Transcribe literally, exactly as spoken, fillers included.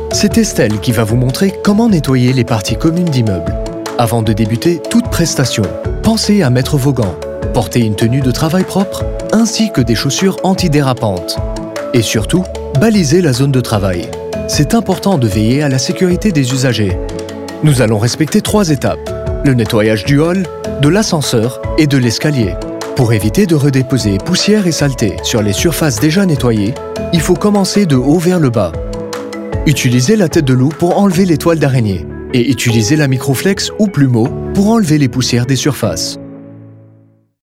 C'est Estelle qui va vous montrer comment nettoyer les parties communes d'immeubles. Avant de débuter toute prestation, pensez à mettre vos gants, porter une tenue de travail propre, ainsi que des chaussures antidérapantes. Et surtout, balisez la zone de travail. C'est important de veiller à la sécurité des usagers. Nous allons respecter trois étapes: le nettoyage du hall, de l'ascenseur et de l'escalier. Pour éviter de redéposer poussière et saleté sur les surfaces déjà nettoyées, il faut commencer de haut vers le bas. Utilisez la tête de loup pour enlever les toiles d'araignée et utilisez la microflex ou plumeau pour enlever les poussières des surfaces.